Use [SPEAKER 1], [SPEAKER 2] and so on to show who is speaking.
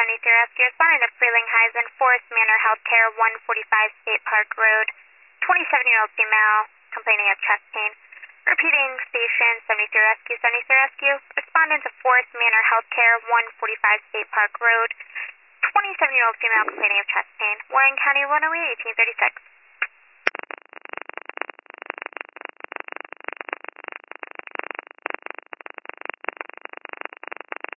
[SPEAKER 1] Rescue responding to Frelinghuysen, Forest Manor Healthcare, 145 State Park Road. 27-year-old female complaining of chest pain. Repeating station 73 Rescue. Responding to Forest Manor Healthcare, 145 State Park Road. 27-year-old female complaining of chest pain. Warren County, 108, 1836.